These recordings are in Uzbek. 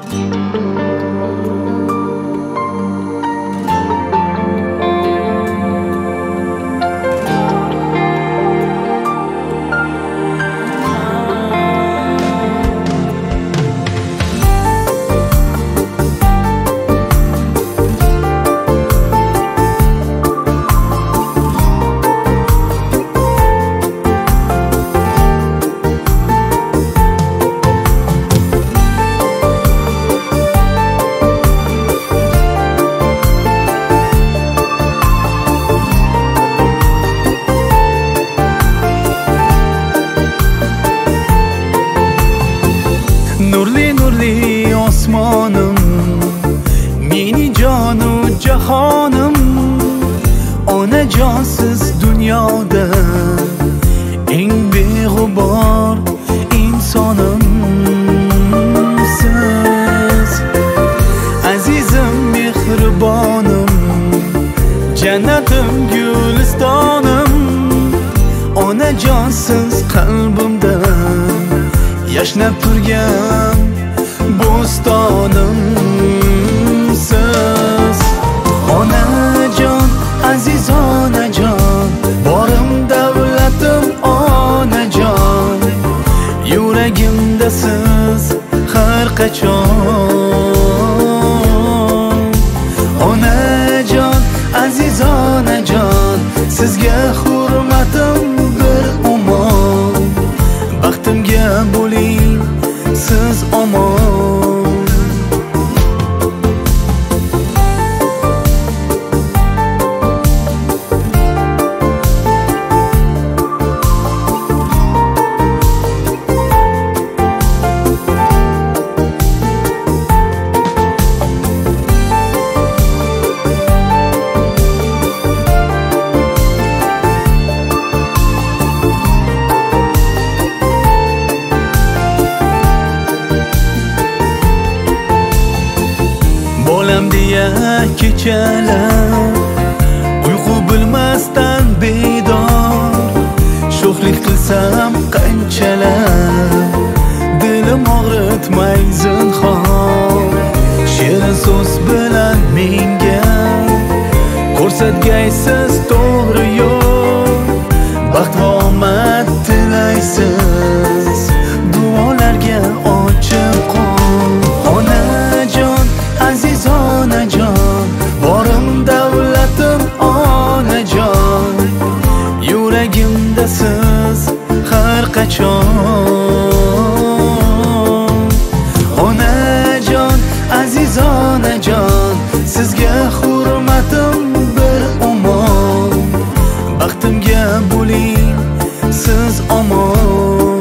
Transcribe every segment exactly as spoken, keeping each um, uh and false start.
Nurli nurli osmonim, meni jonu jahonim, onajonsiz dunyoda eng beg'ubor insonim siz. Azizim mehribonim, jannatim gulistonim, onajonsiz qalbimda yashnab turgan bo'stonim siz. Onajon, aziz onajon, borim davlatim onajon, yuragimda siz har qachon. Onajon, aziz onajon, sizga hurmatim bir umon, baxtimga bo'ling siz omon. Bolam deya kechalar, uyqu bilmasdan bedor, sho'xlik qilsam qanchalar, dilim og'ritmay zinhor. Shirin so'z bilan menga ko'rsatgaysiz to'g'ri yo'l, baxt va omad tilaysiz, duolarga ochiq qo'l. Onajon, aziz onajon, borim davlatim onajon, yuragimda siz har qachon. Onajon, aziz onajon, sizga hurmatim bir umon, baxtimga bo'ling siz omon.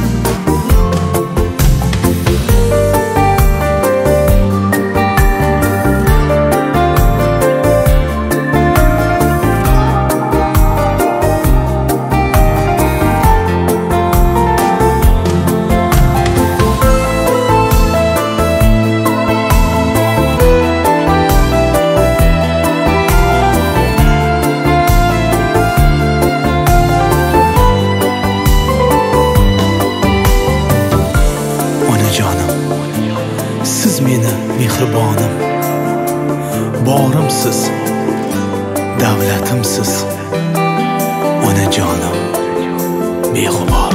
Siz meni mehribonim, borimsiz, davlatimsiz, onajonim beg'ubor.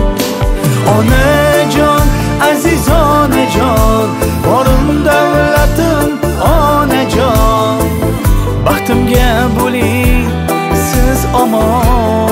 Onajon, aziz onajon, borim davlatim onajon, baxtimga bo'ling siz omon.